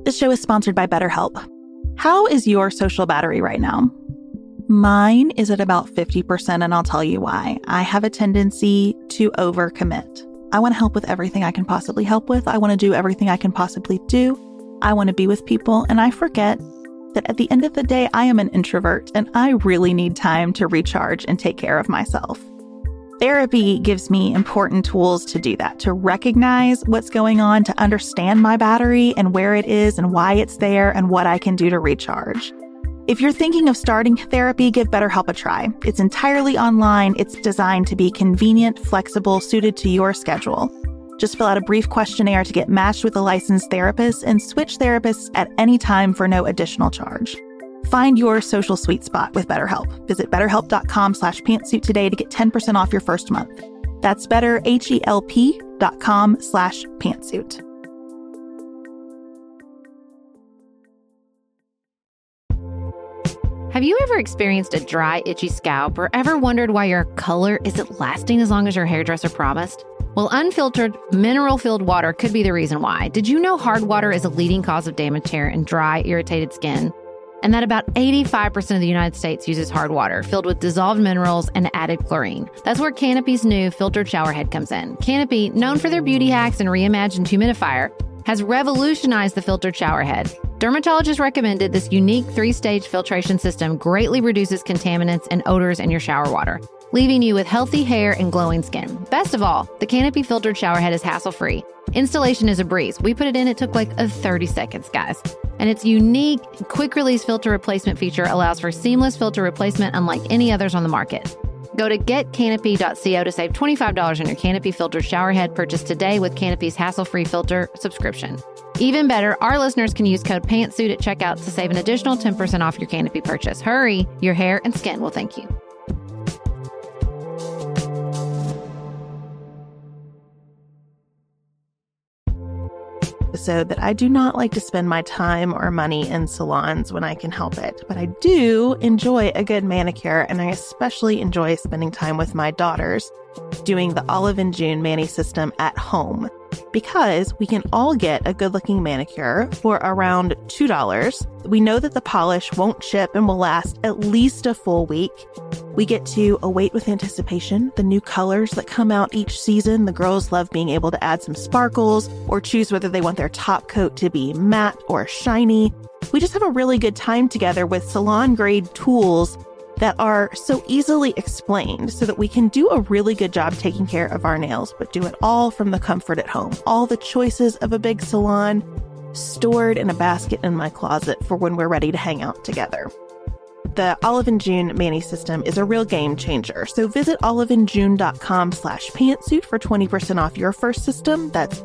This show is sponsored by BetterHelp. How is your social battery right now? Mine is at about 50%, and I'll tell you why. I have a tendency to overcommit. I want to help with everything I can possibly help with. I want to do everything I can possibly do. I want to be with people, and I forget that at the end of the day, I am an introvert, and I really need time to recharge and take care of myself. Therapy gives me important tools to do that, to recognize what's going on, to understand my battery and where it is and why it's there and what I can do to recharge. If you're thinking of starting therapy, give BetterHelp a try. It's entirely online. It's designed to be convenient, flexible, suited to your schedule. Just fill out a brief questionnaire to get matched with a licensed therapist and switch therapists at any time for no additional charge. Find your social sweet spot with BetterHelp. Visit BetterHelp.com/pantsuit today to get 10% off your first month. That's BetterHelp.com/pantsuit. Have you ever experienced a dry, itchy scalp or ever wondered why your color isn't lasting as long as your hairdresser promised? Well, unfiltered, mineral-filled water could be the reason why. Did you know hard water is a leading cause of damaged hair and dry, irritated skin? And that about 85% of the United States uses hard water filled with dissolved minerals and added chlorine. That's where Canopy's new filtered shower head comes in. Canopy, known for their beauty hacks and reimagined humidifier, has revolutionized the filtered shower head. Dermatologists recommended this unique 3-stage filtration system greatly reduces contaminants and odors in your shower water, leaving you with healthy hair and glowing skin. Best of all, the Canopy filtered shower head is hassle-free. Installation is a breeze. We put it in, it took like 30 seconds, guys. And its unique quick-release filter replacement feature allows for seamless filter replacement unlike any others on the market. Go to getcanopy.co to save $25 on your Canopy filtered shower head purchase today with Canopy's hassle-free filter subscription. Even better, our listeners can use code PANTSUIT at checkout to save an additional 10% off your Canopy purchase. Hurry, your hair and skin will thank you. Episode that I do not like to spend my time or money in salons when I can help it, but I do enjoy a good manicure, and I especially enjoy spending time with my daughters doing the Olive & June Mani system at home, because we can all get a good-looking manicure for around $2. We know that the polish won't chip and will last at least a full week. We get to await with anticipation the new colors that come out each season. The girls love being able to add some sparkles or choose whether they want their top coat to be matte or shiny. We just have a really good time together with salon-grade tools that are so easily explained so that we can do a really good job taking care of our nails, but do it all from the comfort at home. All the choices of a big salon stored in a basket in my closet for when we're ready to hang out together. The Olive & June Mani system is a real game changer. So visit oliveandjune.com/pantsuit for 20% off your first system. That's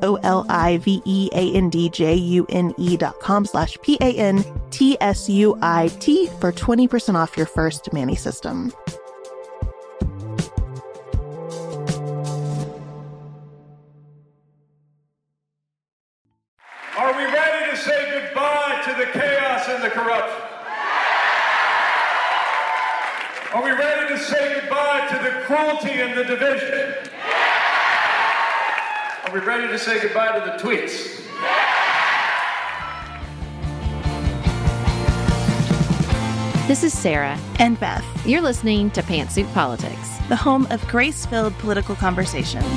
oliveandjune.com/PANTSUIT for 20% off your first Mani system. Are we ready to say goodbye to the chaos and the corruption? Are we ready to say goodbye to the cruelty and the division? Are we ready to say goodbye to the tweets? This is Sarah And Beth, You're listening to Pantsuit Politics, the home of grace-filled political conversations.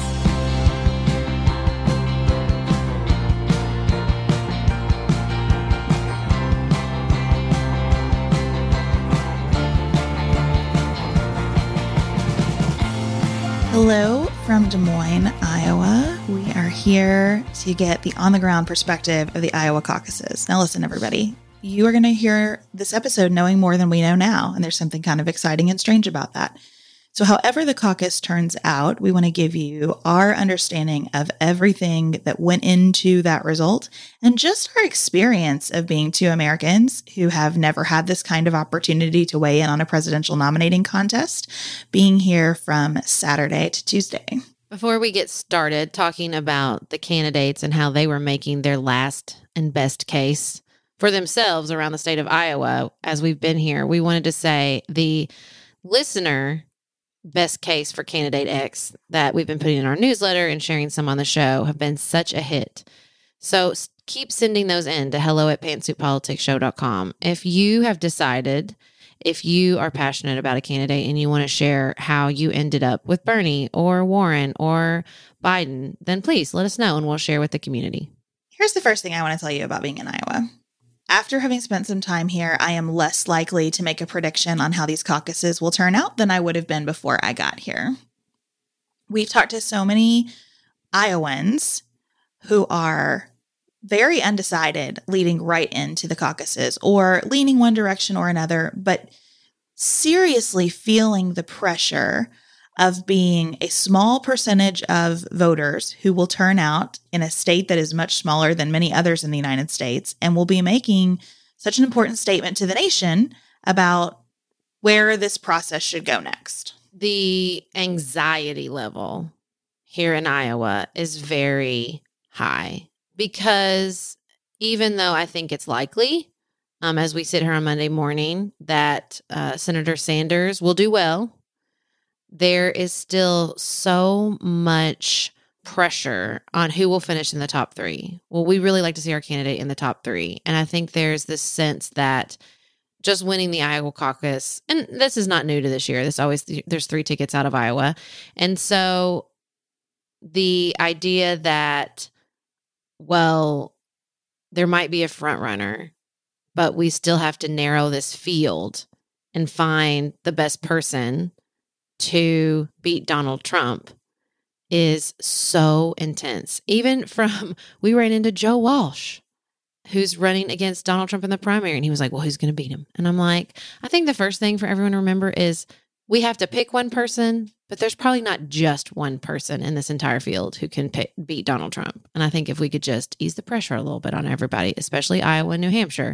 Hello from Des Moines, Iowa. We are here to get the on-the-ground perspective of the Iowa caucuses. Now listen, everybody. You are going to hear this episode knowing more than we know now, and there's something kind of exciting and strange about that. So however the caucus turns out, we want to give you our understanding of everything that went into that result and just our experience of being two Americans who have never had this kind of opportunity to weigh in on a presidential nominating contest, being here from Saturday to Tuesday. Before we get started talking about the candidates and how they were making their last and best case for themselves around the state of Iowa, as we've been here, we wanted to say the listener best case for candidate X that we've been putting in our newsletter and sharing some on the show have been such a hit. So keep sending those in to hello@pantsuitpoliticsshow.com. If you have decided, if you are passionate about a candidate and you want to share how you ended up with Bernie or Warren or Biden, then please let us know and we'll share with the community. Here's the first thing I want to tell you about being in Iowa. After having spent some time here, I am less likely to make a prediction on how these caucuses will turn out than I would have been before I got here. We've talked to so many Iowans who are very undecided leading right into the caucuses or leaning one direction or another, but seriously feeling the pressure of being a small percentage of voters who will turn out in a state that is much smaller than many others in the United States and will be making such an important statement to the nation about where this process should go next. The anxiety level here in Iowa is very high because even though I think it's likely, as we sit here on Monday morning, that Senator Sanders will do well, there is still so much pressure on who will finish in the top three. Well, we really like to see our candidate in the top three. And I think there's this sense that just winning the Iowa caucus, and this is not new to this year. There's 3 tickets out of Iowa. And so the idea that, well, there might be a front runner, but we still have to narrow this field and find the best person to beat Donald Trump is so intense. Even we ran into Joe Walsh, who's running against Donald Trump in the primary. And he was like, well, who's going to beat him? And I'm like, I think the first thing for everyone to remember is we have to pick one person, but there's probably not just one person in this entire field who can beat Donald Trump. And I think if we could just ease the pressure a little bit on everybody, especially Iowa and New Hampshire,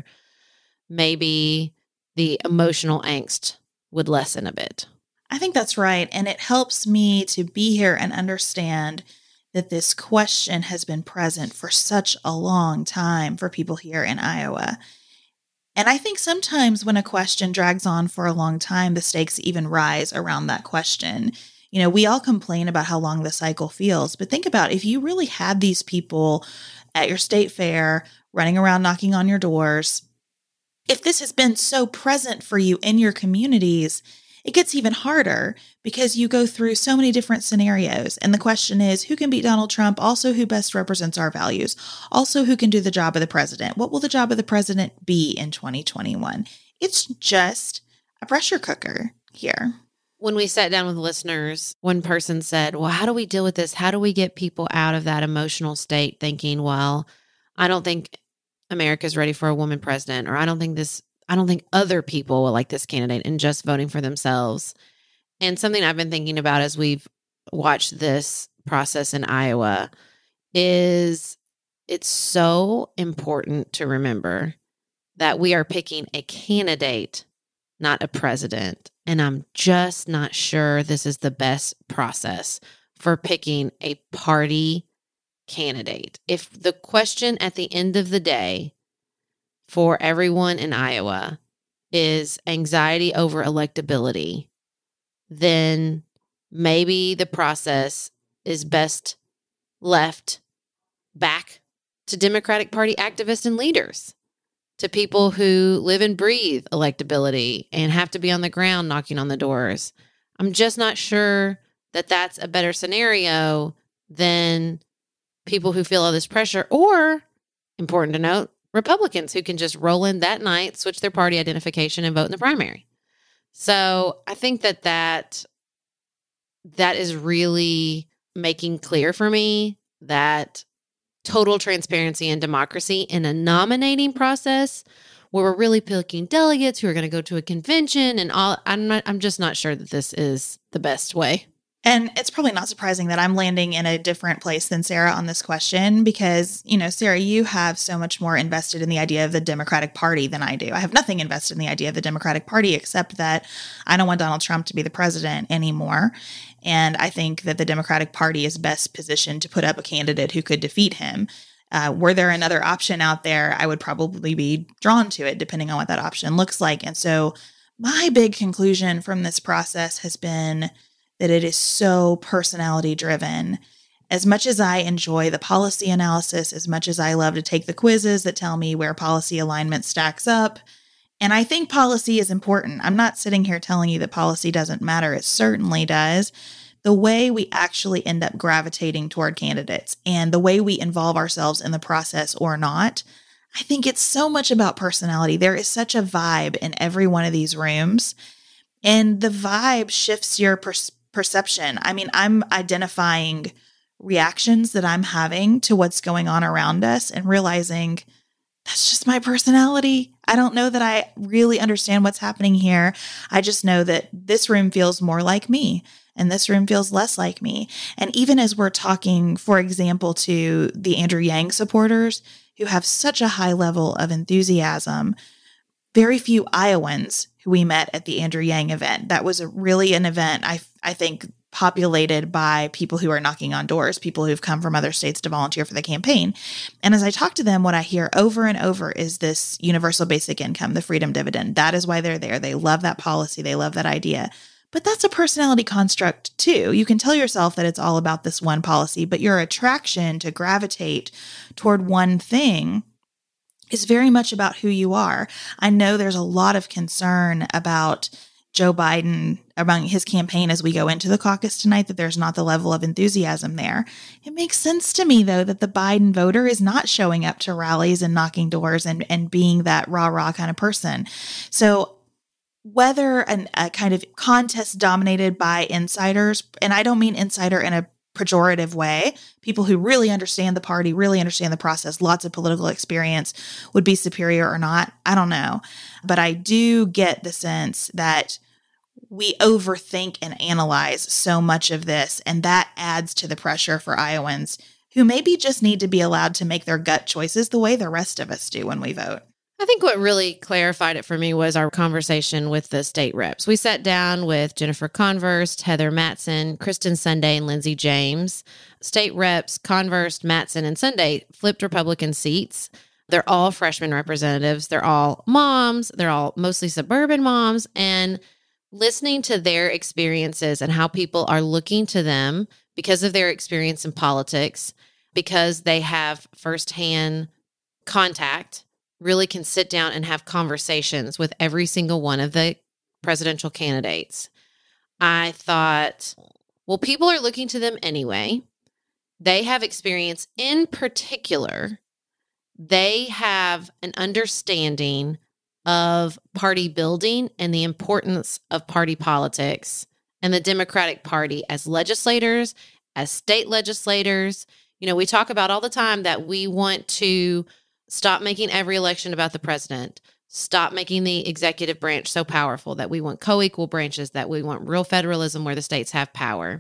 maybe the emotional angst would lessen a bit. I think that's right. And it helps me to be here and understand that this question has been present for such a long time for people here in Iowa. And I think sometimes when a question drags on for a long time, the stakes even rise around that question. You know, we all complain about how long the cycle feels, but think about if you really had these people at your state fair running around knocking on your doors, if this has been so present for you in your communities, it gets even harder because you go through so many different scenarios. And the question is, who can beat Donald Trump? Also, who best represents our values? Also, who can do the job of the president? What will the job of the president be in 2021? It's just a pressure cooker here. When we sat down with listeners, one person said, well, how do we deal with this? How do we get people out of that emotional state thinking, well, I don't think America's ready for a woman president, or I don't think other people will like this candidate, and just voting for themselves. And something I've been thinking about as we've watched this process in Iowa is it's so important to remember that we are picking a candidate, not a president. And I'm just not sure this is the best process for picking a party candidate. If the question at the end of the day for everyone in Iowa is anxiety over electability, then maybe the process is best left back to Democratic Party activists and leaders, to people who live and breathe electability and have to be on the ground knocking on the doors. I'm just not sure that that's a better scenario than people who feel all this pressure, or, important to note, Republicans who can just roll in that night, switch their party identification, and vote in the primary. So I think that is really making clear for me that total transparency and democracy in a nominating process where we're really picking delegates who are going to go to a convention and all. I'm just not sure that this is the best way. And it's probably not surprising that I'm landing in a different place than Sarah on this question because, you know, Sarah, you have so much more invested in the idea of the Democratic Party than I do. I have nothing invested in the idea of the Democratic Party except that I don't want Donald Trump to be the president anymore. And I think that the Democratic Party is best positioned to put up a candidate who could defeat him. Were there another option out there, I would probably be drawn to it depending on what that option looks like. And so my big conclusion from this process has been that it is so personality driven. As much as I enjoy the policy analysis, as much as I love to take the quizzes that tell me where policy alignment stacks up, and I think policy is important. I'm not sitting here telling you that policy doesn't matter. It certainly does. The way we actually end up gravitating toward candidates and the way we involve ourselves in the process or not, I think it's so much about personality. There is such a vibe in every one of these rooms, and the vibe shifts your perception. I mean, I'm identifying reactions that I'm having to what's going on around us and realizing that's just my personality. I don't know that I really understand what's happening here. I just know that this room feels more like me and this room feels less like me. And even as we're talking, for example, to the Andrew Yang supporters who have such a high level of enthusiasm, very few Iowans who we met at the Andrew Yang event. That was really an event, I think, populated by people who are knocking on doors, people who've come from other states to volunteer for the campaign. And as I talk to them, what I hear over and over is this universal basic income, the freedom dividend. That is why they're there. They love that policy. They love that idea. But that's a personality construct too. You can tell yourself that it's all about this one policy, but your attraction to gravitate toward one thing is very much about who you are. I know there's a lot of concern about Joe Biden among his campaign as we go into the caucus tonight, that there's not the level of enthusiasm there. It makes sense to me, though, that the Biden voter is not showing up to rallies and knocking doors and being that rah-rah kind of person. So whether a kind of contest dominated by insiders, and I don't mean insider in a pejorative way, people who really understand the party, really understand the process, lots of political experience would be superior or not. I don't know. But I do get the sense that we overthink and analyze so much of this, and that adds to the pressure for Iowans who maybe just need to be allowed to make their gut choices the way the rest of us do when we vote. I think what really clarified it for me was our conversation with the state reps. We sat down with Jennifer Converse, Heather Mattson, Kristen Sunday, and Lindsey James. State reps Converse, Mattson, and Sunday flipped Republican seats. They're all freshman representatives. They're all moms. They're all mostly suburban moms. And listening to their experiences and how people are looking to them because of their experience in politics, because they have firsthand contact, really can sit down and have conversations with every single one of the presidential candidates. I thought, well, people are looking to them anyway. They have experience. In particular, they have an understanding of party building and the importance of party politics and the Democratic Party as legislators, as state legislators. You know, we talk about all the time that we want to stop making every election about the president, stop making the executive branch so powerful, that we want co-equal branches, that we want real federalism where the states have power.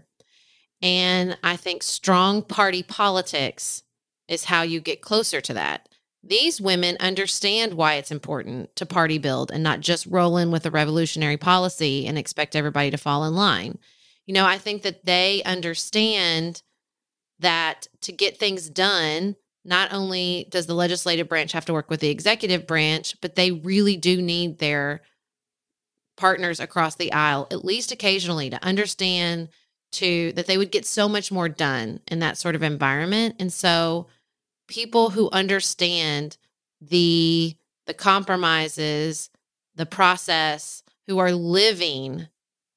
And I think strong party politics is how you get closer to that. These women understand why it's important to party build and not just roll in with a revolutionary policy and expect everybody to fall in line. You know, I think that they understand that to get things done, not only does the legislative branch have to work with the executive branch, but they really do need their partners across the aisle, at least occasionally, to understand that they would get so much more done in that sort of environment. And so people who understand the compromises, the process, who are living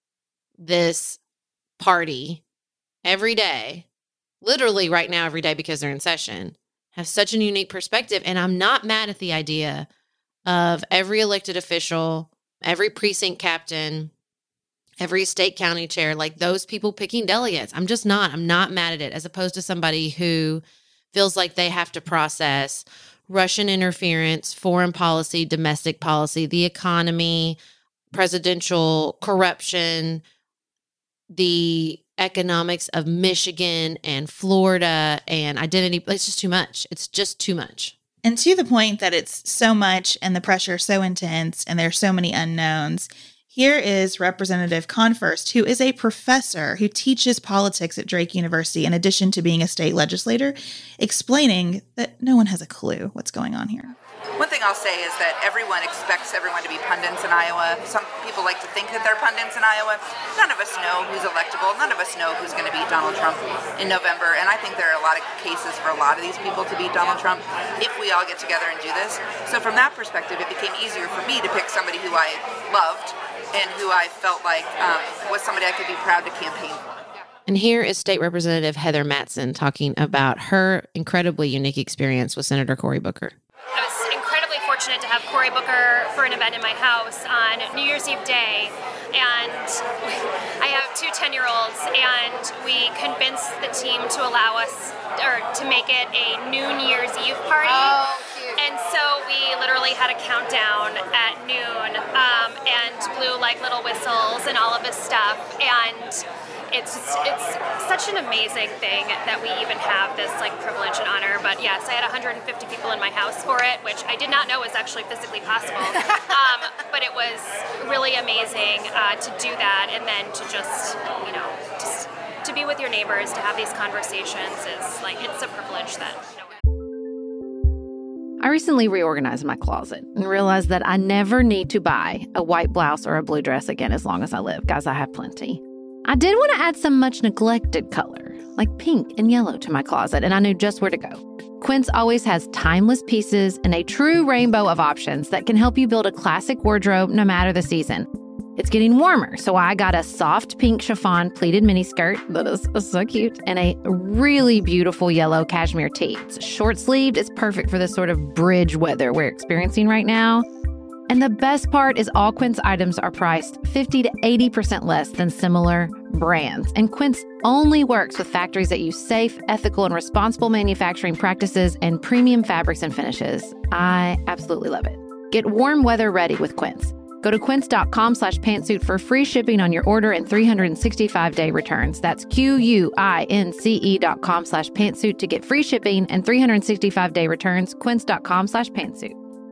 this party every day, literally right now every day because they're in session, have such a unique perspective. And I'm not mad at the idea of every elected official, every precinct captain, every state county chair, like those people picking delegates. I'm not mad at it, as opposed to somebody who feels like they have to process Russian interference, foreign policy, domestic policy, the economy, presidential corruption, the economics of Michigan and Florida and identity. It's just too much. It's just too much. And to the point that it's so much and the pressure is so intense and there's so many unknowns, here is Representative Converse, who is a professor who teaches politics at Drake University in addition to being a state legislator, explaining that no one has a clue what's going on here. One thing I'll say is that everyone expects everyone to be pundits in Iowa. Some people like to think that they're pundits in Iowa. None of us know who's electable. None of us know who's going to beat Donald Trump in November. And I think there are a lot of cases for a lot of these people to beat Donald Trump if we all get together and do this. So from that perspective, it became easier for me to pick somebody who I loved and who I felt like was somebody I could be proud to campaign for. And here is State Representative Heather Mattson talking about her incredibly unique experience with Senator Cory Booker. I was incredibly fortunate to have Cory Booker for an event in my house on New Year's Eve day. And I have two 10-year-olds, and we convinced the team to allow us, or to make it a New Year's Eve party. Oh, cute. And so we literally had a countdown at noon and blew like little whistles and all of this stuff. And it's such an amazing thing that we even have this like privilege and honor. But yes, I had 150 people in my house for it, which I did not know was actually physically possible. But it was really amazing to do that, and then to just to be with your neighbors, to have these conversations is like, it's a privilege that. I recently reorganized my closet and realized that I never need to buy a white blouse or a blue dress again as long as I live. Guys, I have plenty. I did want to add some much neglected color, like pink and yellow, to my closet, and I knew just where to go. Quince always has timeless pieces and a true rainbow of options that can help you build a classic wardrobe no matter the season. It's getting warmer, so I got a soft pink chiffon pleated miniskirt that is so cute, and a really beautiful yellow cashmere tee. It's short-sleeved. It's perfect for this sort of bridge weather we're experiencing right now. And the best part is all Quince items are priced 50 to 80% less than similar brands. And Quince only works with factories that use safe, ethical, and responsible manufacturing practices and premium fabrics and finishes. I absolutely love it. Get warm weather ready with Quince. Go to quince.com/pantsuit for free shipping on your order and 365-day returns. That's QUINCE.com/pantsuit to get free shipping and 365-day returns. Quince.com/pantsuit.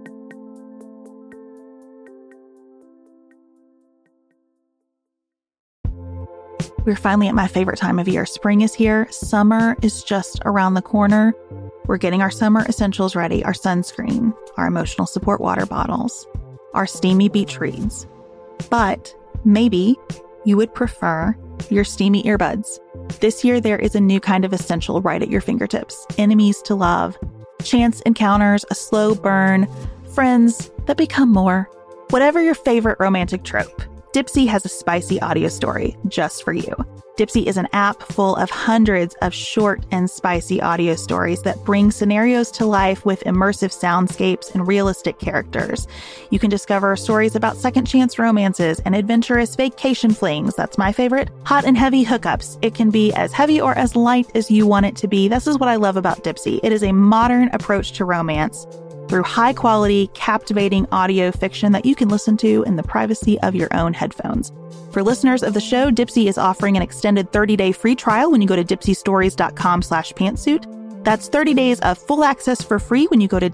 We're finally at my favorite time of year. Spring is here. Summer is just around the corner. We're getting our summer essentials ready: our sunscreen, our emotional support water bottles, our steamy beach reads. But maybe you would prefer your steamy earbuds. This year, there is a new kind of essential right at your fingertips. Enemies to love, chance encounters, a slow burn, friends that become more. Whatever your favorite romantic trope, Dipsea has a spicy audio story just for you. Dipsea is an app full of hundreds of short and spicy audio stories that bring scenarios to life with immersive soundscapes and realistic characters. You can discover stories about second chance romances and adventurous vacation flings. That's my favorite. Hot and heavy hookups. It can be as heavy or as light as you want it to be. This is what I love about Dipsea. It is a modern approach to romance through high-quality, captivating audio fiction that you can listen to in the privacy of your own headphones. For listeners of the show, Dipsea is offering an extended 30-day free trial when you go to dipseastories.com/pantsuit. That's 30 days of full access for free when you go to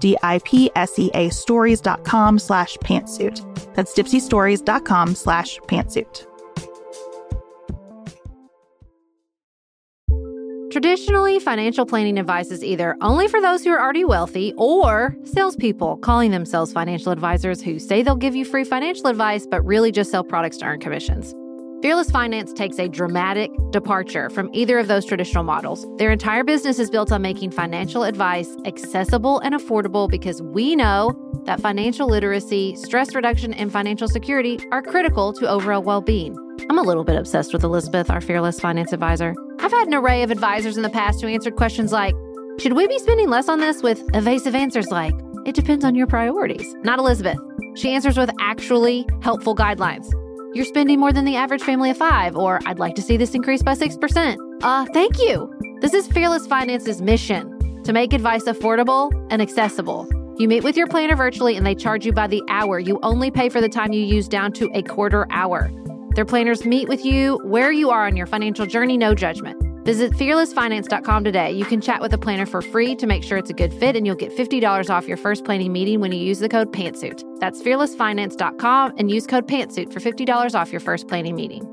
dipseastories.com/pantsuit. That's dipseastories.com/pantsuit. Traditionally, financial planning advice is either only for those who are already wealthy or salespeople calling themselves financial advisors who say they'll give you free financial advice but really just sell products to earn commissions. Fearless Finance takes a dramatic departure from either of those traditional models. Their entire business is built on making financial advice accessible and affordable because we know that financial literacy, stress reduction, and financial security are critical to overall well-being. I'm a little bit obsessed with Elizabeth, our Fearless Finance advisor. I've had an array of advisors in the past who answered questions like, should we be spending less on this, with evasive answers like, it depends on your priorities. Not Elizabeth. She answers with actually helpful guidelines. You're spending more than the average family of 5, or I'd like to see this increase by 6%. Thank you. This is Fearless Finance's mission, to make advice affordable and accessible. You meet with your planner virtually and they charge you by the hour. You only pay for the time you use down to a quarter hour. Their planners meet with you where you are on your financial journey, no judgment. Visit fearlessfinance.com today. You can chat with a planner for free to make sure it's a good fit, and you'll get $50 off your first planning meeting when you use the code PANTSUIT. That's fearlessfinance.com and use code PANTSUIT for $50 off your first planning meeting.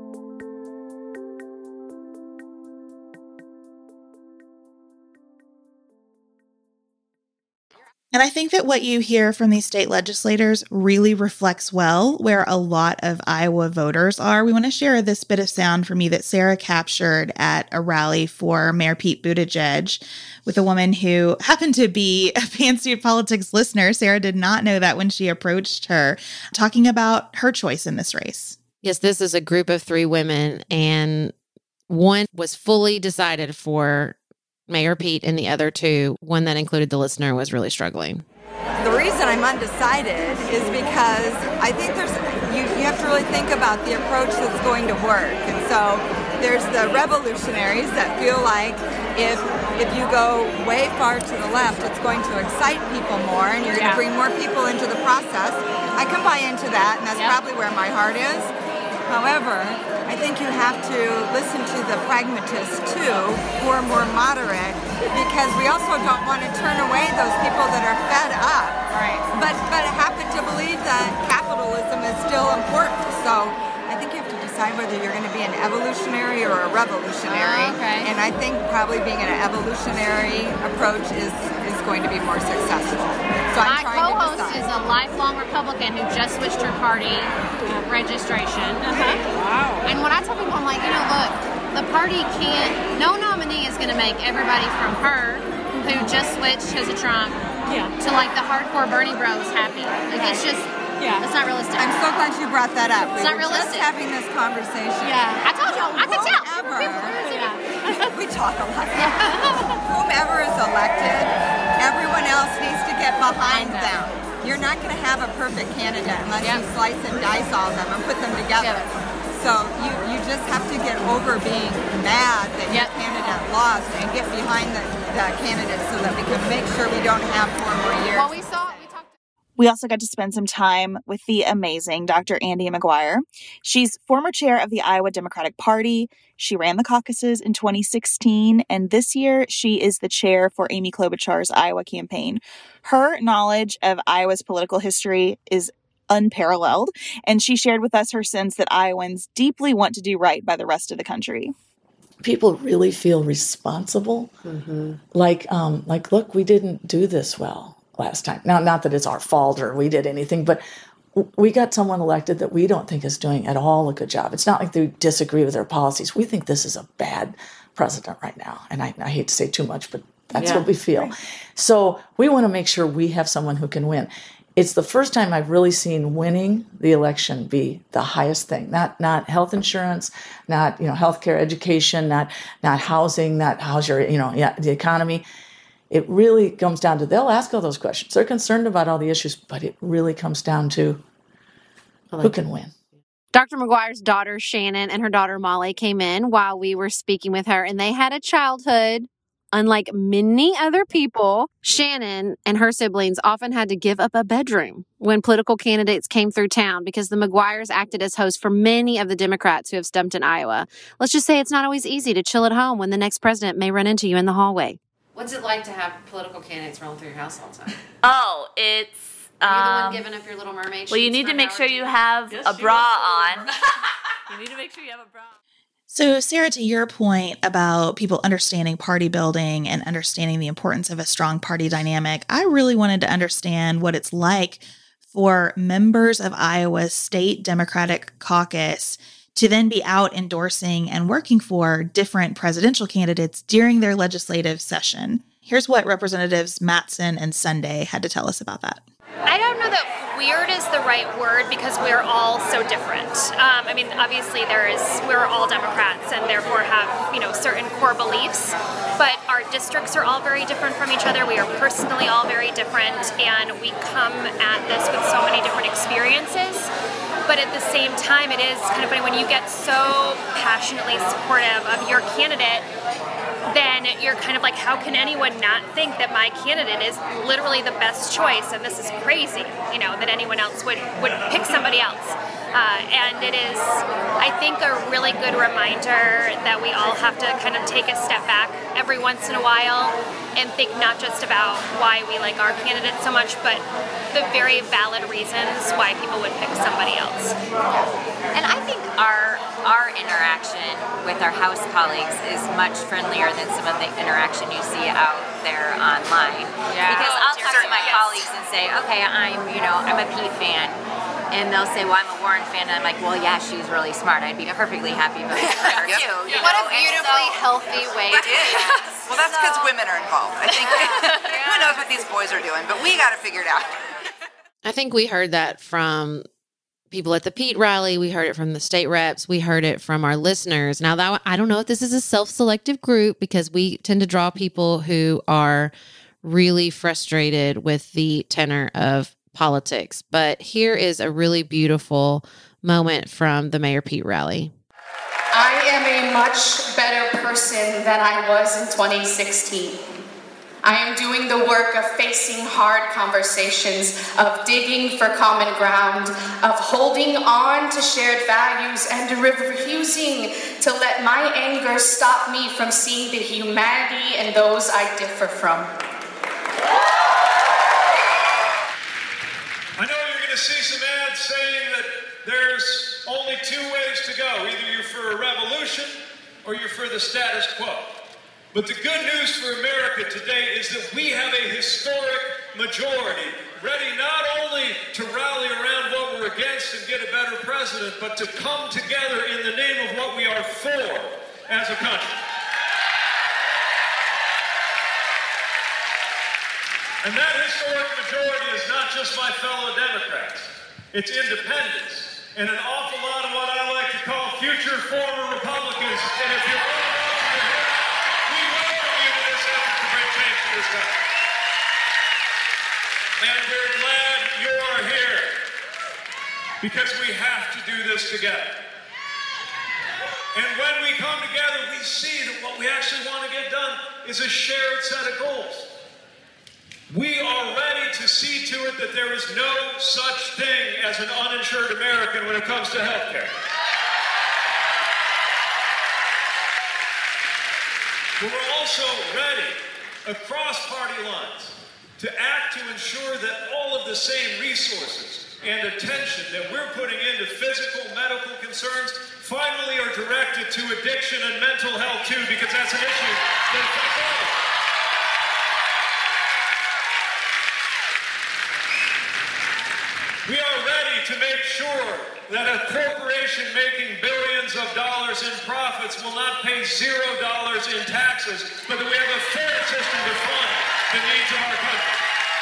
And I think that what you hear from these state legislators really reflects well where a lot of Iowa voters are. We want to share this bit of sound from you that Sarah captured at a rally for Mayor Pete Buttigieg with a woman who happened to be a Pantsuit Politics listener. Sarah did not know that when she approached her, talking about her choice in this race. Yes, this is a group of 3 women, and one was fully decided for Mayor Pete, and the other 2, one that included the listener, was really struggling. The reason I'm undecided is because I think you have to really think about the approach that's going to work. And so there's the revolutionaries that feel like if you go way far to the left, it's going to excite people more and you're going to bring more people into the process. I can buy into that, and that's probably where my heart is. However, I think you have to listen to the pragmatists too, who are more moderate, because we also don't want to turn away those people that are fed up, but happen to believe that capitalism is still important. So I think you have to decide whether you're going to be an evolutionary or a revolutionary. And I think probably being an evolutionary approach is going to be more successful. So my co-host is a lifelong Republican who just switched her party registration. Wow. And when I tell people, I'm like, look, the party no nominee is going to make everybody from her, who just switched as a Trump, to like the hardcore Bernie bros happy. Like it's just, it's not realistic. I'm so glad you brought that up. It's not realistic. Just having this conversation. Yeah, I told you, I could tell. We talk a lot. Whomever is elected, everyone else needs to get behind them. You're not going to have a perfect candidate unless you slice and dice all of them and put them together. So you just have to get over being mad that your candidate lost and get behind the candidate so that we can make sure we don't have 4 more years. Well, We also got to spend some time with the amazing Dr. Andie McGuire. She's former chair of the Iowa Democratic Party. She ran the caucuses in 2016, and this year she is the chair for Amy Klobuchar's Iowa campaign. Her knowledge of Iowa's political history is unparalleled, and she shared with us her sense that Iowans deeply want to do right by the rest of the country. People really feel responsible. Like, look, we didn't do this well last time. Now, not that it's our fault or we did anything, but we got someone elected that we don't think is doing at all a good job. It's not like they disagree with their policies. We think this is a bad president right now. And I hate to say too much, but that's what we feel. Right. So we want to make sure we have someone who can win. It's the first time I've really seen winning the election be the highest thing. Not health insurance, not healthcare, education, not housing, not how's your the economy. It really comes down to, they'll ask all those questions. They're concerned about all the issues, but it really comes down to who can win. Dr. McGuire's daughter, Shannon, and her daughter, Molly, came in while we were speaking with her, and they had a childhood. Unlike many other people, Shannon and her siblings often had to give up a bedroom when political candidates came through town because the McGuires acted as hosts for many of the Democrats who have stumped in Iowa. Let's just say it's not always easy to chill at home when the next president may run into you in the hallway. What's it like to have political candidates roll through your house all the time? Oh, it's... Are you the one giving up your Little Mermaid sheets? Well, you need to make sure you have a bra on. You need to make sure you have a bra on. So, Sarah, to your point about people understanding party building and understanding the importance of a strong party dynamic, I really wanted to understand what it's like for members of Iowa's state Democratic caucus to then be out endorsing and working for different presidential candidates during their legislative session. Here's what Representatives Mattson and Sunday had to tell us about that. I don't know that weird is the right word because we're all so different. Obviously we're all Democrats and therefore have, certain core beliefs, but our districts are all very different from each other. We are personally all very different, and we come at this with so many different experiences. But at the same time, it is kind of funny when you get so passionately supportive of your candidate, then you're kind of like, how can anyone not think that my candidate is literally the best choice? And this is crazy, that anyone else would pick somebody else. And it is, I think, a really good reminder that we all have to kind of take a step back every once in a while and think not just about why we like our candidate so much, but the very valid reasons why people would pick somebody else. And I think our interaction with our House colleagues is much friendlier than some of the interaction you see out there online. Yeah. Because I'll talk to my Certainly. colleagues and say, okay, I'm a Pete fan. And they'll say, well, I'm a Warren fan. And I'm like, well, yeah, she's really smart. I'd be perfectly happy voting for her, Yep. too. you What a know? And beautifully so- healthy way to do that. Well, that's because women are involved. I think who knows what these boys are doing, but we got to figure it out. I think we heard that from people at the Pete rally. We heard it from the state reps. We heard it from our listeners. Now, that I don't know if this is a self-selective group because we tend to draw people who are really frustrated with the tenor of politics. But here is a really beautiful moment from the Mayor Pete rally. I am a much better person than I was in 2016. I am doing the work of facing hard conversations, of digging for common ground, of holding on to shared values, and refusing to let my anger stop me from seeing the humanity in those I differ from. I know you're going to see some ads saying that there's only two ways to go. Either you're for a revolution or you're for the status quo. But the good news for America today is that we have a historic majority ready not only to rally around what we're against and get a better president, but to come together in the name of what we are for as a country. And that historic majority is not just my fellow Democrats. It's independents and an awful lot of what I like to call future former Republicans. And if you're one of those and you're here, we welcome you to this effort to bring change to this country. And we're glad you're here because we have to do this together. And when we come together, we see that what we actually want to get done is a shared set of goals. We are ready to see to it that there is no such thing as an uninsured American when it comes to health care. But we're also ready, across party lines, to act to ensure that all of the same resources and attention that we're putting into physical, medical concerns finally are directed to addiction and mental health too, because that's an issue that affects all of us. We are ready to make sure that a corporation making billions of dollars in profits will not pay $0 in taxes, but that we have a fair system to fund the needs of our country.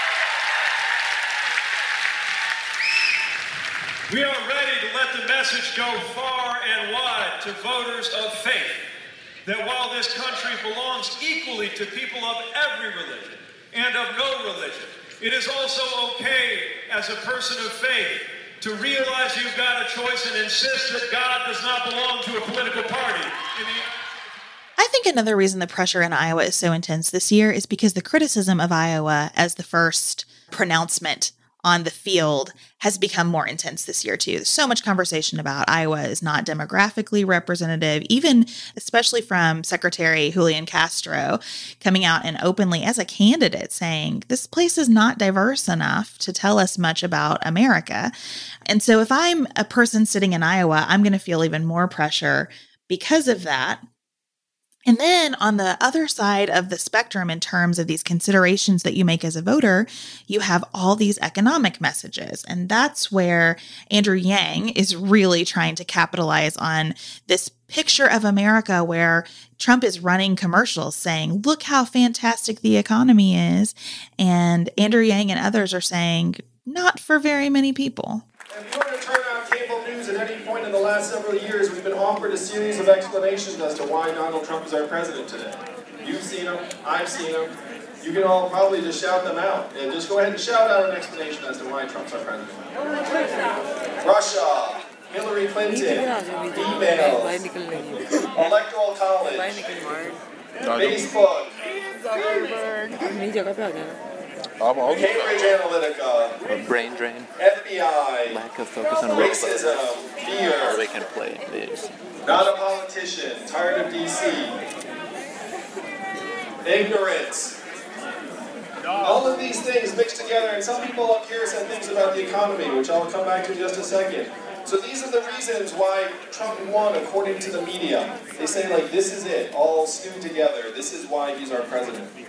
We are ready to let the message go far and wide to voters of faith that while this country belongs equally to people of every religion and of no religion, it is also okay as a person of faith to realize you've got a choice and insist that God does not belong to a political party. I think another reason the pressure in Iowa is so intense this year is because the criticism of Iowa as the first pronouncement on the field has become more intense this year too. There's so much conversation about Iowa is not demographically representative, even especially from Secretary Julian Castro coming out and openly as a candidate saying this place is not diverse enough to tell us much about America. And so if I'm a person sitting in Iowa, I'm going to feel even more pressure because of that. And then on the other side of the spectrum, in terms of these considerations that you make as a voter, you have all these economic messages. And that's where Andrew Yang is really trying to capitalize on this picture of America where Trump is running commercials saying, look how fantastic the economy is. And Andrew Yang and others are saying, not for very many people. If you were to turn on cable news at any point in the last several years, we've been offered a series of explanations as to why Donald Trump is our president today. You've seen them, I've seen them. You can all probably just shout them out. And just go ahead and shout out an explanation as to why Trump's our president. Russia, Hillary Clinton, emails, Electoral College, Facebook, Cambridge Analytica, brain drain, FBI, lack of focus on racism, fear, they can play this. Not a politician, tired of DC, ignorance. All of these things mixed together, and some people up here said things about the economy, which I'll come back to in just a second. So these are the reasons why Trump won, according to the media. They say, like, this is it, all stewed together. This is why he's our president.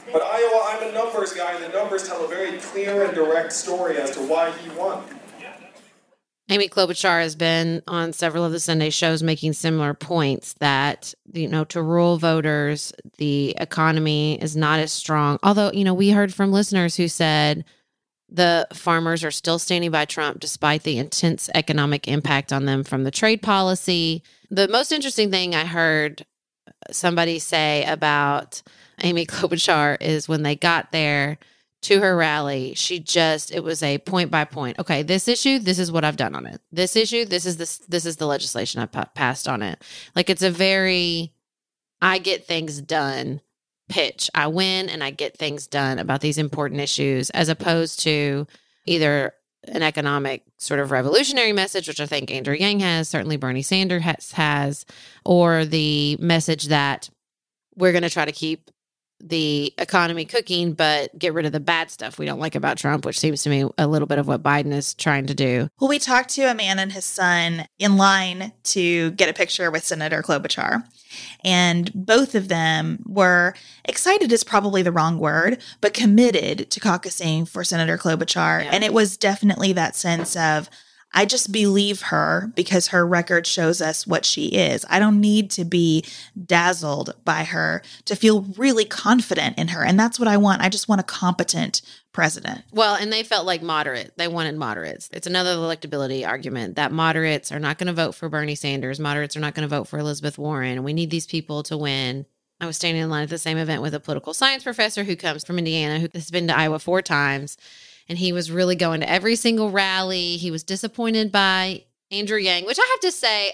But Iowa, I'm a numbers guy, and the numbers tell a very clear and direct story as to why he won. Amy Klobuchar has been on several of the Sunday shows making similar points that, to rural voters, the economy is not as strong. Although, we heard from listeners who said the farmers are still standing by Trump despite the intense economic impact on them from the trade policy. The most interesting thing I heard somebody say about Amy Klobuchar is when they got there to her rally, it was a point by point. Okay, this issue, this is what I've done on it. This issue, this is the legislation I've passed on it. Like, it's a very, I get things done pitch. I win and I get things done about these important issues, as opposed to either an economic sort of revolutionary message, which I think Andrew Yang has, certainly Bernie Sanders has, or the message that we're going to try to keep the economy cooking, but get rid of the bad stuff we don't like about Trump, which seems to me a little bit of what Biden is trying to do. Well, we talked to a man and his son in line to get a picture with Senator Klobuchar, and both of them were excited is probably the wrong word, but committed to caucusing for Senator Klobuchar. Yeah. And it was definitely that sense of, I just believe her because her record shows us what she is. I don't need to be dazzled by her to feel really confident in her. And that's what I want. I just want a competent president. Well, and they felt like moderate. They wanted moderates. It's another electability argument that moderates are not going to vote for Bernie Sanders. Moderates are not going to vote for Elizabeth Warren. We need these people to win. I was standing in line at the same event with a political science professor who comes from Indiana, who has been to Iowa 4 times. And he was really going to every single rally. He was disappointed by Andrew Yang, which I have to say,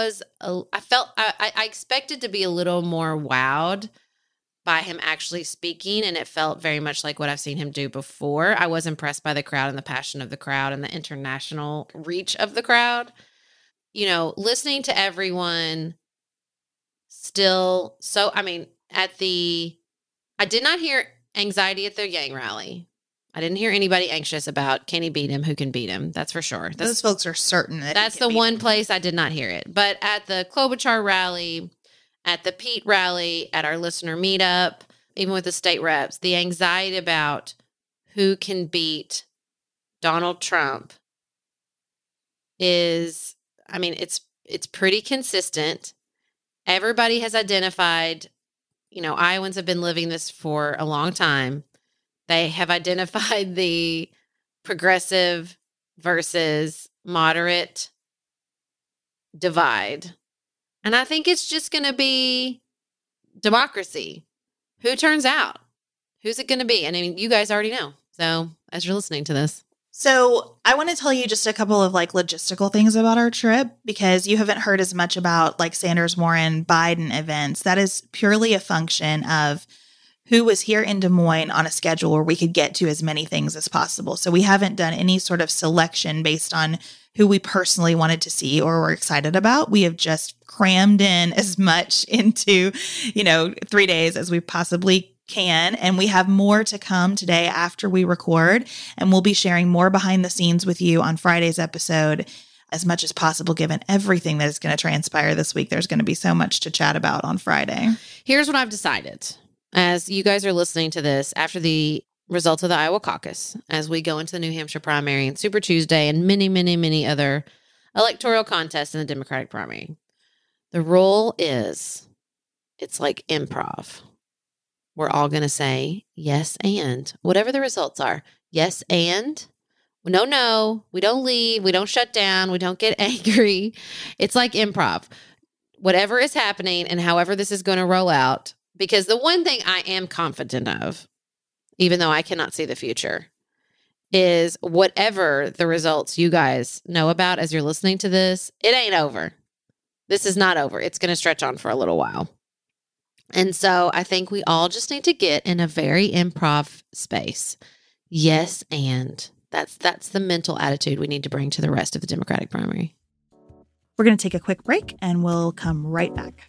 I expected to be a little more wowed by him actually speaking. And it felt very much like what I've seen him do before. I was impressed by the crowd and the passion of the crowd and the international reach of the crowd. Listening to everyone still. So, I did not hear anxiety at the Yang rally. I didn't hear anybody anxious about, can he beat him? Who can beat him? That's for sure. Those folks are certain that that's the one place I did not hear it. But at the Klobuchar rally, at the Pete rally, at our listener meetup, even with the state reps, the anxiety about who can beat Donald Trump is, it's pretty consistent. Everybody has identified, Iowans have been living this for a long time. They have identified the progressive versus moderate divide. And I think it's just going to be democracy. Who turns out? Who's it going to be? And you guys already know. So as you're listening to this. So I want to tell you just a couple of logistical things about our trip, because you haven't heard as much about Sanders, Warren, Biden events. That is purely a function of who was here in Des Moines on a schedule where we could get to as many things as possible. So we haven't done any sort of selection based on who we personally wanted to see or were excited about. We have just crammed in as much into, 3 days as we possibly can. And we have more to come today after we record. And we'll be sharing more behind the scenes with you on Friday's episode as much as possible, given everything that is going to transpire this week. There's going to be so much to chat about on Friday. Here's what I've decided. As you guys are listening to this, after the results of the Iowa caucus, as we go into the New Hampshire primary and Super Tuesday and many, many, many other electoral contests in the Democratic primary, the rule is it's like improv. We're all going to say yes and whatever the results are. Yes and. No, we don't leave. We don't shut down. We don't get angry. It's like improv. Whatever is happening and however this is going to roll out. Because the one thing I am confident of, even though I cannot see the future, is whatever the results you guys know about as you're listening to this, it ain't over. This is not over. It's going to stretch on for a little while. And so I think we all just need to get in a very improv space. Yes, and that's the mental attitude we need to bring to the rest of the Democratic primary. We're going to take a quick break and we'll come right back.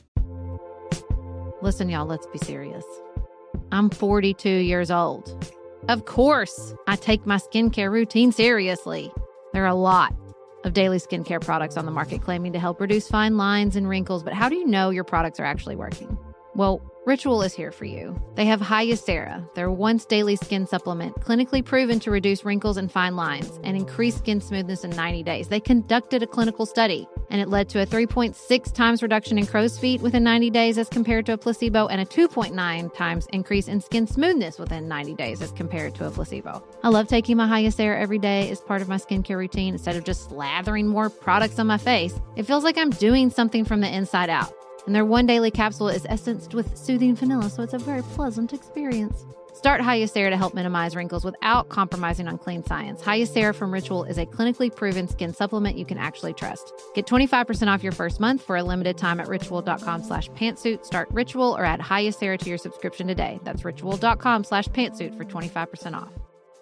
Listen, y'all, let's be serious. I'm 42 years old. Of course, I take my skincare routine seriously. There are a lot of daily skincare products on the market claiming to help reduce fine lines and wrinkles, but how do you know your products are actually working? Well, Ritual is here for you. They have Hyacera, their once daily skin supplement, clinically proven to reduce wrinkles and fine lines and increase skin smoothness in 90 days. They conducted a clinical study, and it led to a 3.6 times reduction in crow's feet within 90 days as compared to a placebo, and a 2.9 times increase in skin smoothness within 90 days as compared to a placebo. I love taking my Hyacera every day as part of my skincare routine instead of just slathering more products on my face. It feels like I'm doing something from the inside out. And their one daily capsule is essenced with soothing vanilla, so it's a very pleasant experience. Start Hyacera to help minimize wrinkles without compromising on clean science. Hyacera from Ritual is a clinically proven skin supplement you can actually trust. Get 25% off your first month for a limited time at ritual.com/pantsuit. Start Ritual or add Hyacera to your subscription today. That's ritual.com/pantsuit for 25% off.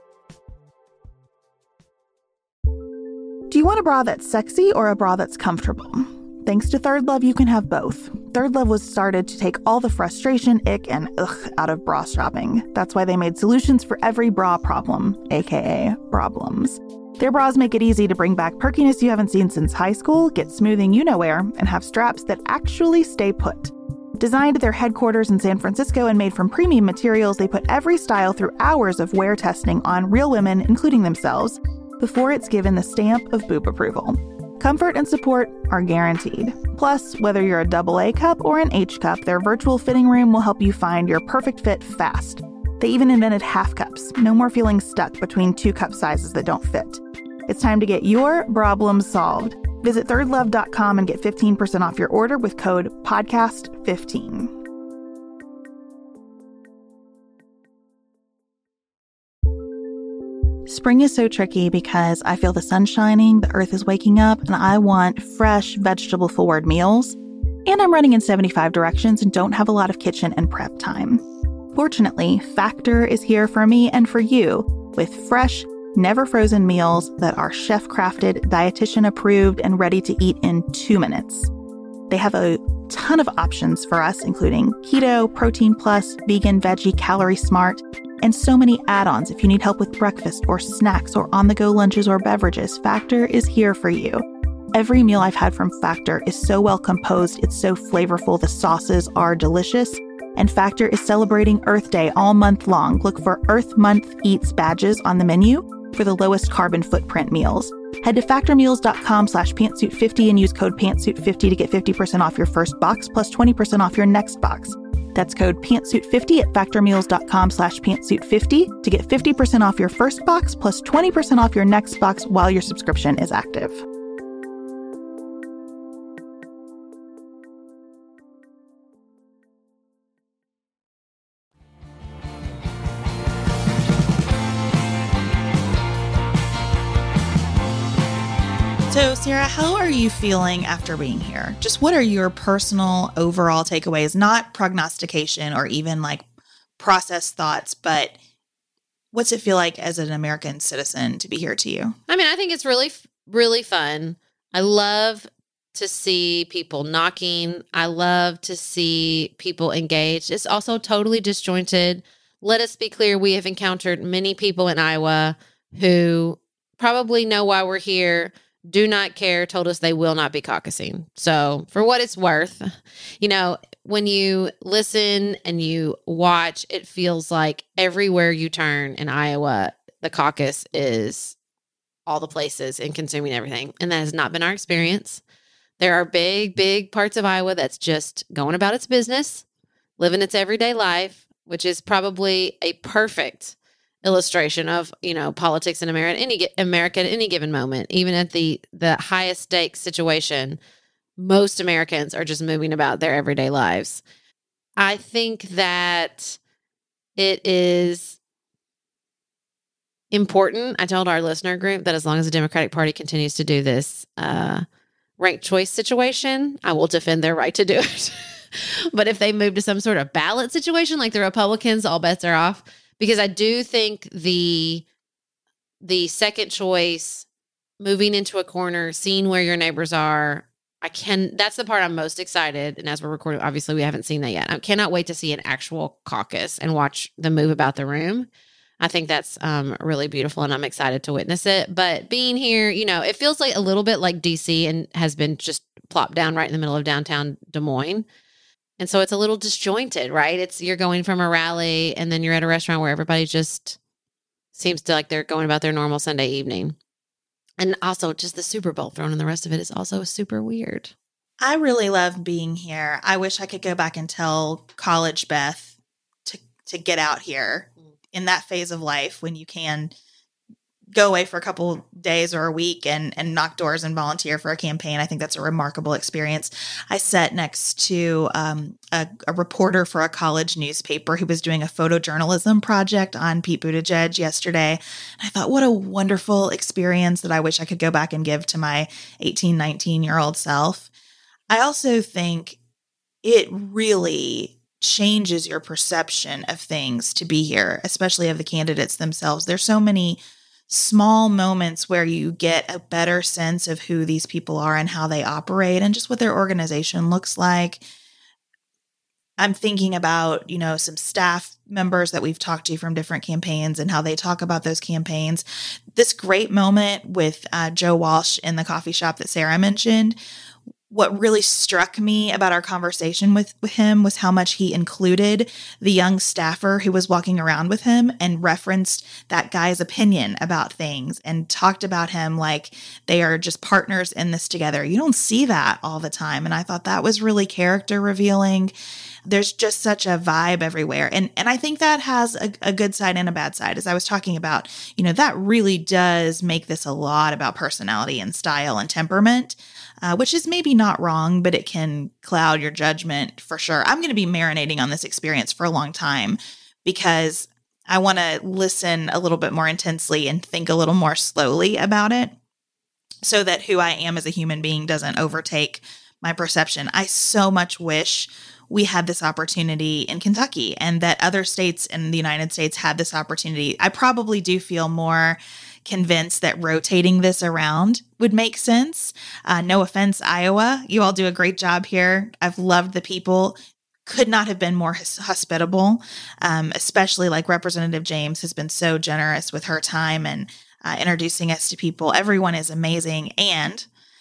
Do you want a bra that's sexy or a bra that's comfortable? Thanks to Third Love, you can have both. Third Love was started to take all the frustration, ick, and ugh out of bra shopping. That's why they made solutions for every bra problem, aka problems. Their bras make it easy to bring back perkiness you haven't seen since high school, get smoothing you-know-where, and have straps that actually stay put. Designed at their headquarters in San Francisco and made from premium materials, they put every style through hours of wear testing on real women, including themselves, before it's given the stamp of boob approval. Comfort and support are guaranteed. Plus, whether you're a AA cup or an H cup, their virtual fitting room will help you find your perfect fit fast. They even invented half cups. No more feeling stuck between two cup sizes that don't fit. It's time to get your problem solved. Visit thirdlove.com and get 15% off your order with code PODCAST15. Spring is so tricky because I feel the sun shining, the earth is waking up, and I want fresh, vegetable-forward meals. And I'm running in 75 directions and don't have a lot of kitchen and prep time. Fortunately, Factor is here for me and for you with fresh, never-frozen meals that are chef-crafted, dietitian-approved, and ready to eat in 2 minutes. They have a ton of options for us, including keto, protein plus, vegan, veggie, calorie smart, and so many add-ons if you need help with breakfast or snacks or on-the-go lunches or beverages. Factor is here for you. Every meal I've had from Factor is so well composed, it's so flavorful, the sauces are delicious, and Factor is celebrating Earth Day all month long. Look for Earth Month Eats badges on the menu for the lowest carbon footprint meals. Head to factormeals.com/pantsuit50 and use code pantsuit50 to get 50% off your first box plus 20% off your next box. That's code pantsuit50 at factormeals.com/pantsuit50 to get 50% off your first box plus 20% off your next box while your subscription is active. So, Sarah, how are you feeling after being here? Just what are your personal overall takeaways? Not prognostication or even like processed thoughts, but what's it feel like as an American citizen to be here to you? I mean, I think it's really, really fun. I love to see people knocking. I love to see people engaged. It's also totally disjointed. Let us be clear. We have encountered many people in Iowa who probably know why we're here, do not care, told us they will not be caucusing. So for what it's worth, you know, when you listen and you watch, it feels like everywhere you turn in Iowa, the caucus is all the places and consuming everything. And that has not been our experience. There are big, big parts of Iowa that's just going about its business, living its everyday life, which is probably a perfect illustration of, you know, politics in America at any given moment. Even at the highest stakes situation, most Americans are just moving about their everyday lives. I think that it is important. I told our listener group that as long as the Democratic Party continues to do this ranked choice situation, I will defend their right to do it. But if they move to some sort of ballot situation like the Republicans, all bets are off. Because I do think the second choice, moving into a corner, seeing where your neighbors are, that's the part I'm most excited. And as we're recording, obviously we haven't seen that yet. I cannot wait to see an actual caucus and watch them move about the room. I think that's really beautiful and I'm excited to witness it. But being here, you know, it feels like a little bit like DC and has been just plopped down right in the middle of downtown Des Moines. And so it's a little disjointed, right? You're going from a rally and then you're at a restaurant where everybody just seems to like they're going about their normal Sunday evening. And also just the Super Bowl thrown in the rest of it is also super weird. I really love being here. I wish I could go back and tell college Beth to get out here in that phase of life when you can go away for a couple days or a week and knock doors and volunteer for a campaign. I think that's a remarkable experience. I sat next to a reporter for a college newspaper who was doing a photojournalism project on Pete Buttigieg yesterday. And I thought, what a wonderful experience that I wish I could go back and give to my 18, 19-year-old self. I also think it really changes your perception of things to be here, especially of the candidates themselves. There's so many small moments where you get a better sense of who these people are and how they operate and just what their organization looks like. I'm thinking about, some staff members that we've talked to from different campaigns and how they talk about those campaigns. This great moment with Joe Walsh in the coffee shop that Sarah mentioned. What really struck me about our conversation with him was how much he included the young staffer who was walking around with him and referenced that guy's opinion about things and talked about him like they are just partners in this together. You don't see that all the time. And I thought that was really character revealing. There's just such a vibe everywhere. And I think that has a good side and a bad side. As I was talking about, that really does make this a lot about personality and style and temperament. Which is maybe not wrong, but it can cloud your judgment for sure. I'm going to be marinating on this experience for a long time because I want to listen a little bit more intensely and think a little more slowly about it so that who I am as a human being doesn't overtake my perception. I so much wish we had this opportunity in Kentucky and that other states in the United States had this opportunity. I probably do feel more convinced that rotating this around would make sense. No offense, Iowa. You all do a great job here. I've loved the people. Could not have been more hospitable, especially like Representative James has been so generous with her time and introducing us to people. Everyone is amazing. And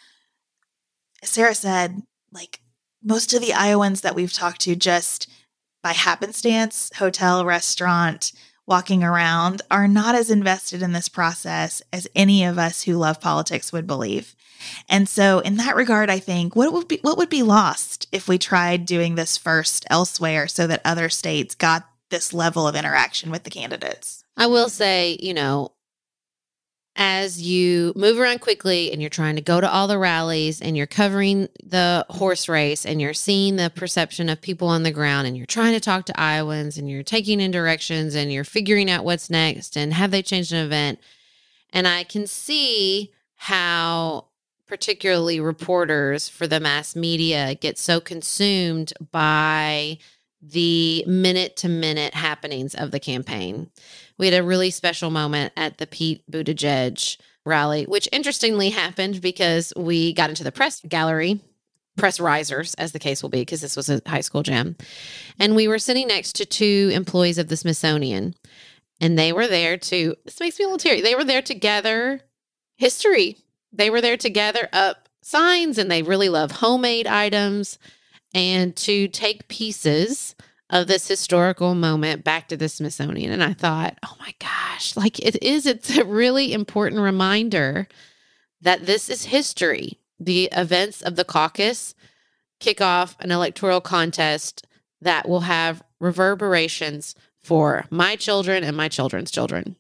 as Sarah said, like most of the Iowans that we've talked to just by happenstance, hotel, restaurant, walking around are not as invested in this process as any of us who love politics would believe. And so in that regard, I think what would be lost if we tried doing this first elsewhere so that other states got this level of interaction with the candidates? I will say, as you move around quickly and you're trying to go to all the rallies and you're covering the horse race and you're seeing the perception of people on the ground and you're trying to talk to Iowans and you're taking in directions and you're figuring out what's next and have they changed an event. And I can see how particularly reporters for the mass media get so consumed by the minute-to-minute happenings of the campaign. We had a really special moment at the Pete Buttigieg rally, which interestingly happened because we got into the press gallery, press risers, as the case will be, because this was a high school gym. And we were sitting next to two employees of the Smithsonian. And they were there to, this makes me a little teary, they were there to gather history. They were there to gather up signs, and they really love homemade items, and to take pieces of this historical moment back to the Smithsonian. And I thought, oh my gosh, like it's a really important reminder that this is history. The events of the caucus kick off an electoral contest that will have reverberations for my children and my children's children.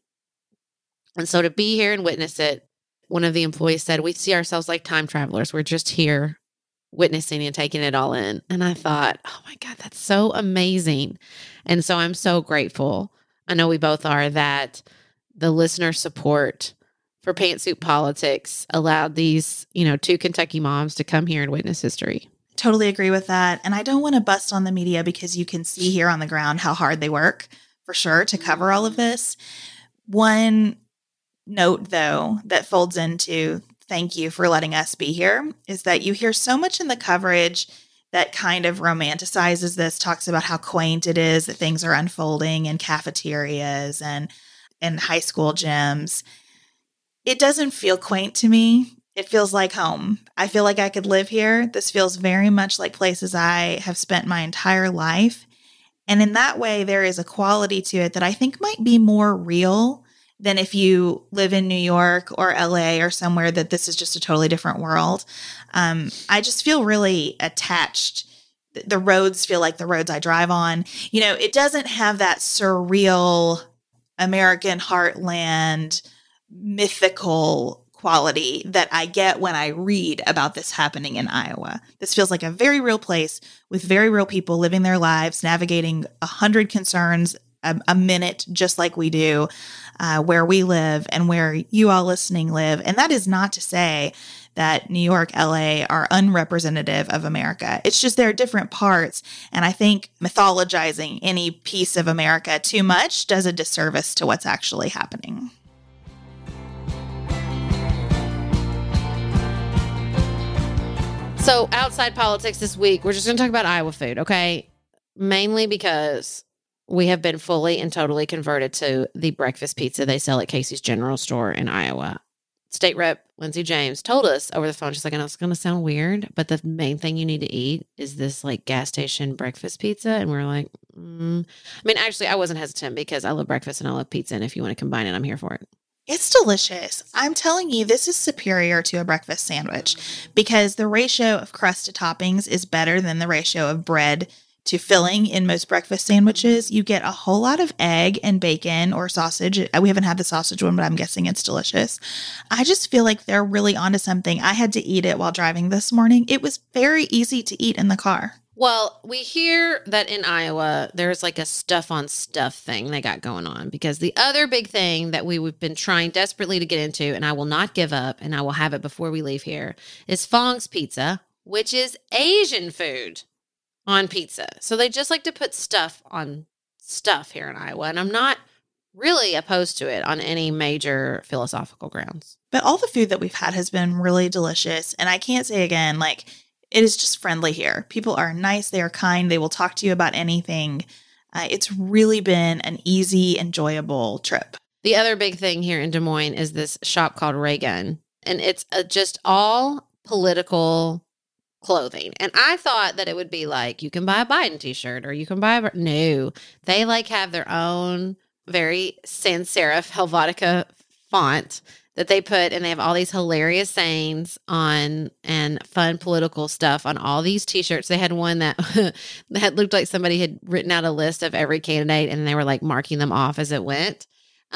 And so to be here and witness it, one of the employees said, we see ourselves like time travelers. We're just here witnessing and taking it all in. And I thought, oh my God, that's so amazing. And so I'm so grateful. I know we both are, that the listener support for Pantsuit Politics allowed these, two Kentucky moms to come here and witness history. Totally agree with that. And I don't want to bust on the media because you can see here on the ground how hard they work for sure to cover all of this. One note, though, that folds into thank you for letting us be here is that you hear so much in the coverage that kind of romanticizes this, talks about how quaint it is that things are unfolding in cafeterias and in high school gyms. It doesn't feel quaint to me. It feels like home. I feel like I could live here. This feels very much like places I have spent my entire life. And in that way, there is a quality to it that I think might be more real than if you live in New York or LA or somewhere that this is just a totally different world. I just feel really attached. The roads feel like the roads I drive on. You know, it doesn't have that surreal American heartland mythical quality that I get when I read about this happening in Iowa. This feels like a very real place with very real people living their lives, navigating 100 concerns a minute, just like we do where we live and where you all listening live. And that is not to say that New York, LA are unrepresentative of America. It's just there are different parts. And I think mythologizing any piece of America too much does a disservice to what's actually happening. So outside politics this week, we're just going to talk about Iowa food, okay? Mainly because we have been fully and totally converted to the breakfast pizza they sell at Casey's General Store in Iowa. State Rep Lindsey James told us over the phone, she's like, I know it's going to sound weird, but the main thing you need to eat is this like gas station breakfast pizza. And we're like, I mean, actually, I wasn't hesitant because I love breakfast and I love pizza. And if you want to combine it, I'm here for it. It's delicious. I'm telling you, this is superior to a breakfast sandwich because the ratio of crust to toppings is better than the ratio of bread to filling in most breakfast sandwiches. You get a whole lot of egg and bacon or sausage. We haven't had the sausage one, but I'm guessing it's delicious. I just feel like they're really onto something. I had to eat it while driving this morning. It was very easy to eat in the car. Well, we hear that in Iowa, there's like a stuff on stuff thing they got going on because the other big thing that we've been trying desperately to get into, and I will not give up, and I will have it before we leave here, is Fong's Pizza, which is Asian food on pizza. So they just like to put stuff on stuff here in Iowa, and I'm not really opposed to it on any major philosophical grounds. But all the food that we've had has been really delicious, and I can't say again, like, it is just friendly here. People are nice. They are kind. They will talk to you about anything. It's really been an easy, enjoyable trip. The other big thing here in Des Moines is this shop called Raygun, and it's just all political clothing. And I thought that it would be like, you can buy a Biden t-shirt or you can buy no. They like have their own very sans serif Helvetica font that they put, and they have all these hilarious sayings on and fun political stuff on all these t-shirts. They had one that that looked like somebody had written out a list of every candidate and they were like marking them off as it went.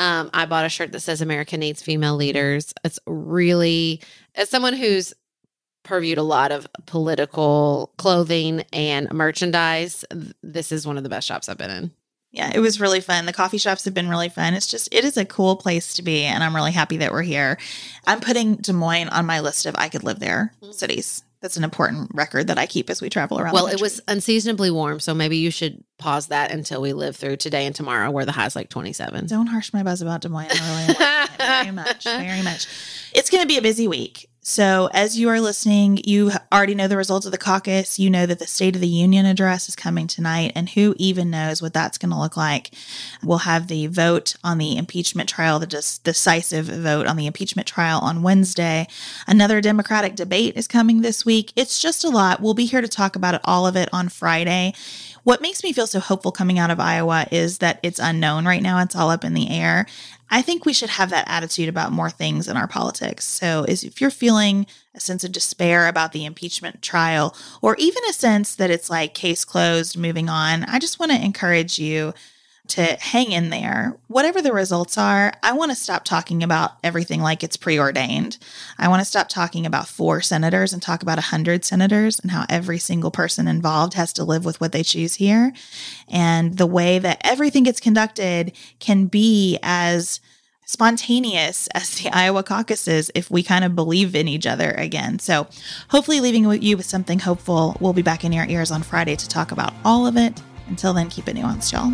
I bought a shirt that says America needs female leaders. It's really, as someone who's purviewed a lot of political clothing and merchandise, this is one of the best shops I've been in. Yeah, it was really fun. The coffee shops have been really fun. It is a cool place to be, and I'm really happy that we're here. I'm putting Des Moines on my list of I could live there cities. That's an important record that I keep as we travel around. Well, it was unseasonably warm, so maybe you should pause that until we live through today and tomorrow, where the high's like 27. Don't harsh my buzz about Des Moines. I really like it very much, very much. It's going to be a busy week. So as you are listening, you already know the results of the caucus. You know that the State of the Union address is coming tonight, and who even knows what that's going to look like. We'll have the vote on the impeachment trial, the decisive vote on the impeachment trial on Wednesday. Another Democratic debate is coming this week. It's just a lot. We'll be here to talk about all of it on Friday. What makes me feel so hopeful coming out of Iowa is that it's unknown right now. It's all up in the air. I think we should have that attitude about more things in our politics. So if you're feeling a sense of despair about the impeachment trial, or even a sense that it's like case closed, moving on, I just want to encourage you to hang in there. Whatever the results are, I want to stop talking about everything like it's preordained. I want to stop talking about 4 senators and talk about 100 senators and how every single person involved has to live with what they choose here. And the way that everything gets conducted can be as spontaneous as the Iowa caucuses if we kind of believe in each other again. So hopefully leaving you with something hopeful. We'll be back in your ears on Friday to talk about all of it. Until then, keep it nuanced, y'all.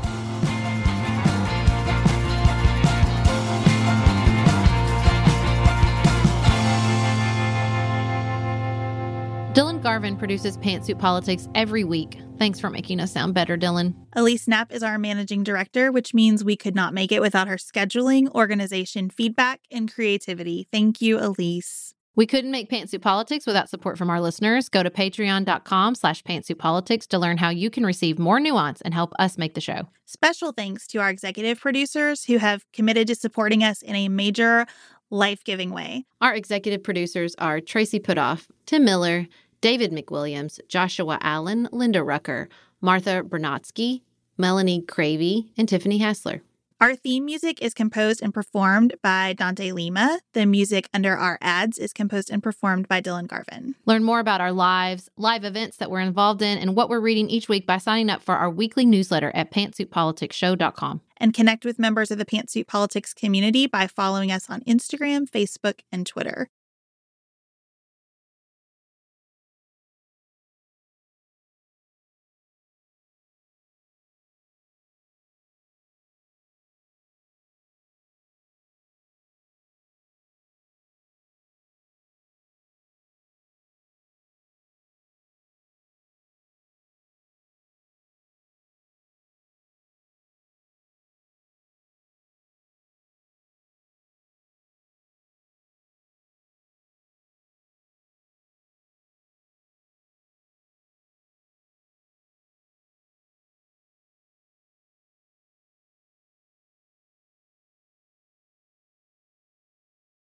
Dylan Garvin produces Pantsuit Politics every week. Thanks for making us sound better, Dylan. Elise Knapp is our managing director, which means we could not make it without her scheduling, organization, feedback, and creativity. Thank you, Elise. We couldn't make Pantsuit Politics without support from our listeners. Go to patreon.com/pantsuitpolitics to learn how you can receive more nuance and help us make the show. Special thanks to our executive producers who have committed to supporting us in a major, life-giving way. Our executive producers are Tracy Putoff, Tim Miller, David McWilliams, Joshua Allen, Linda Rucker, Martha Bernatsky, Melanie Cravey, and Tiffany Hassler. Our theme music is composed and performed by Dante Lima. The music under our ads is composed and performed by Dylan Garvin. Learn more about our live events that we're involved in and what we're reading each week by signing up for our weekly newsletter at pantsuitpoliticsshow.com. And connect with members of the Pantsuit Politics community by following us on Instagram, Facebook, and Twitter.